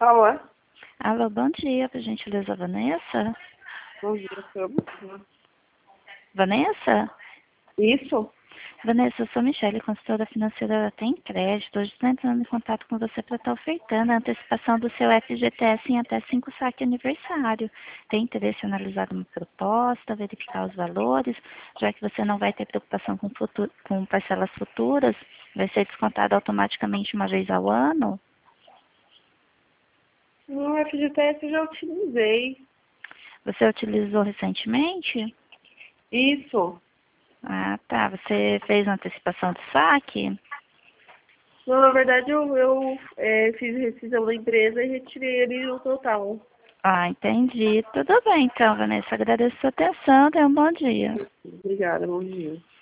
Alô? Alô, bom dia, por gentileza, Vanessa? Bom dia, Vanessa? Isso? Vanessa, eu sou Michele, consultora financeira da Tem Crédito. Hoje estou entrando em contato com você para estar ofertando a antecipação do seu FGTS em até 5 saques aniversário. Tem interesse em analisar uma proposta, verificar os valores, já que você não vai ter preocupação com parcelas futuras, vai ser descontado automaticamente uma vez ao ano? No FGTS eu já utilizei. Você utilizou recentemente? Isso. Ah, tá. Você fez uma antecipação de saque? Não, na verdade eu fiz rescisão da empresa e retirei ele no total. Ah, entendi. Tudo bem, então, Vanessa. Agradeço a sua atenção. Tenha um bom dia. Obrigada, bom dia.